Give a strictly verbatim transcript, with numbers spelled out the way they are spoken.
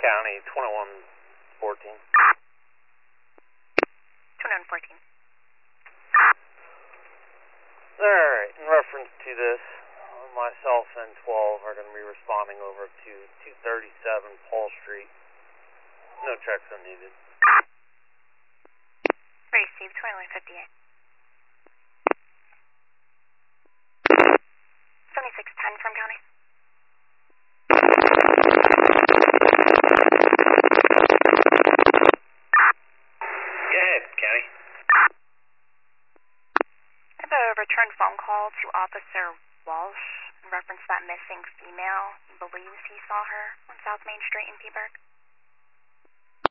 County, twenty-one fourteen. twenty-one fourteen. Alright, in reference to this, myself and twelve are going to be responding over to two thirty-seven Paul Street. No checks are needed. Received, twenty-one fifty-eight. seventy-six ten from County. Go ahead, County. I have a return phone call to Officer Walsh in reference to that missing female. He believes he saw her on South Main Street in Peaburg.